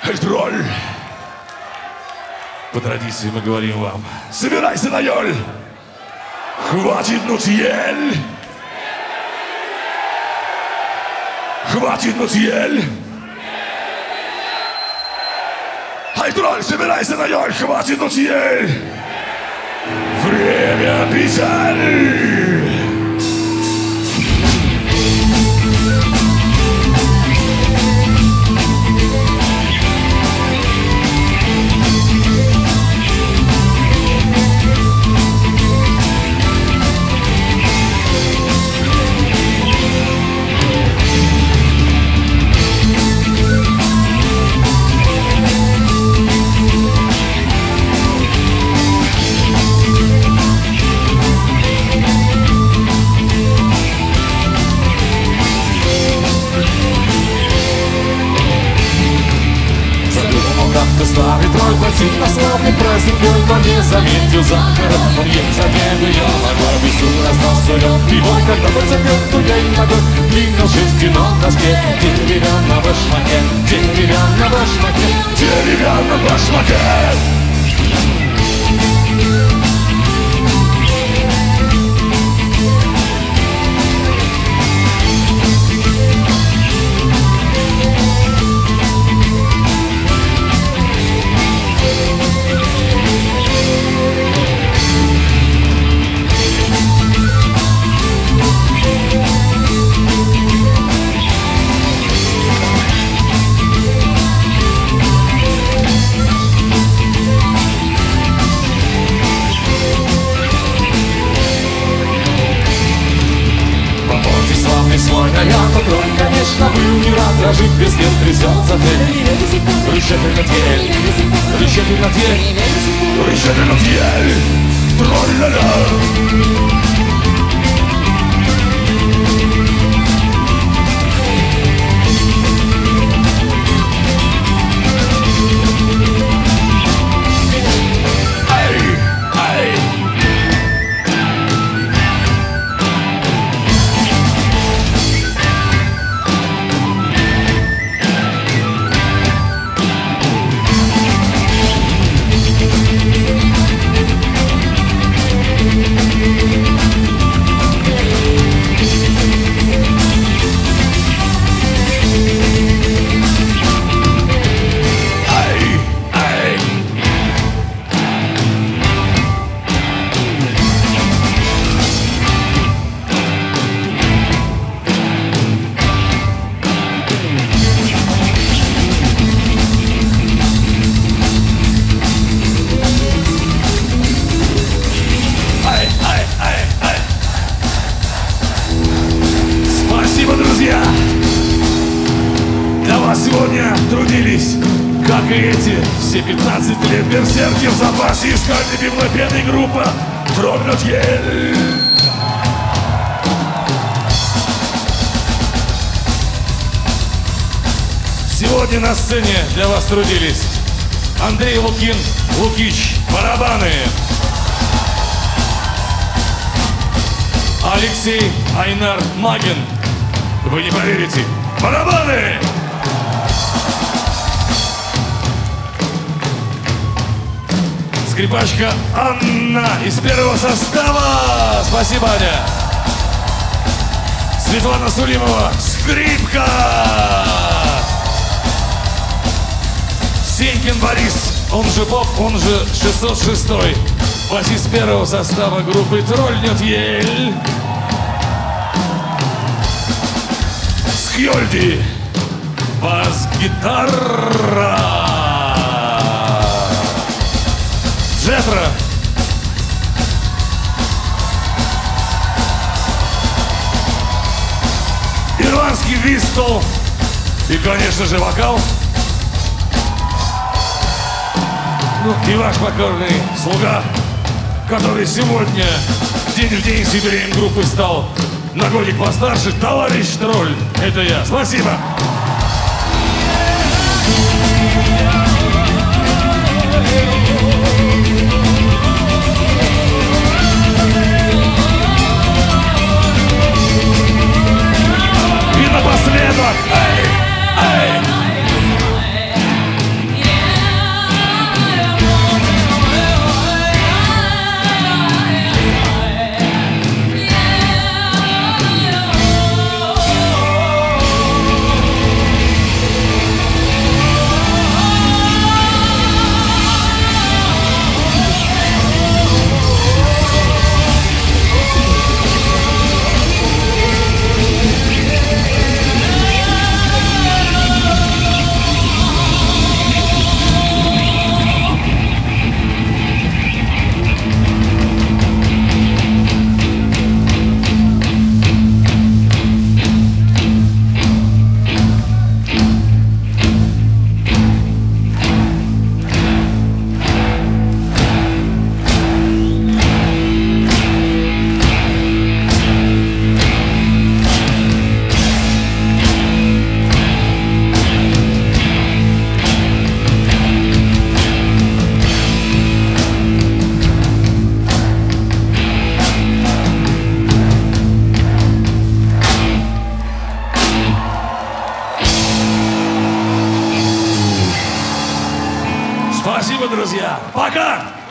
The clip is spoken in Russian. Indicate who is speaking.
Speaker 1: Эй, тролль! По традиции мы говорим вам: собирайся на ёль! Хватит нутьель! Хватит нутьель! Эй, тролль, собирайся на ёль! Хватит нутьель! Время печали!
Speaker 2: Старый тролль платит на славный праздник, но не заметил Захара. Он ей задел ее ногой, весу раздался лед. И вот когда бы запел тудей ногой, двигал шестяном носке деревянного башмаке, деревянного башмаке,
Speaker 1: Деревянном башмаке!
Speaker 2: свой наряд, то тролль, конечно, был не рад. Дрожит песец, трясется дверь. Решительно дверь, решительно дверь,
Speaker 1: решительно дверь. Тролля-ля. Друзья, для вас сегодня трудились, как и эти, все 15 лет берсерки в запасе. Искали любимая пенная группа Тролль-ля-Тьель. Сегодня на сцене для вас трудились Андрей Лукин, Лукич, барабаны, Алексей Айнар Магин, вы не поверите, барабаны! Скрипачка Анна из первого состава. Спасибо, Аня. Светлана Сулимова, скрипка. Сенькин Борис, он же Поп, он же 606, басист первого состава группы Тролль-ля-Тьель. Скьольди, бас-гитара. Джетра. Ирландский вистл. И, конечно же, вокал. Ну, и ваш покорный слуга, который сегодня день в день с юбилеем группы стал на годик постарше, товарищ Тролль. Это я. Спасибо. И напоследок, Спасибо, друзья. Пока!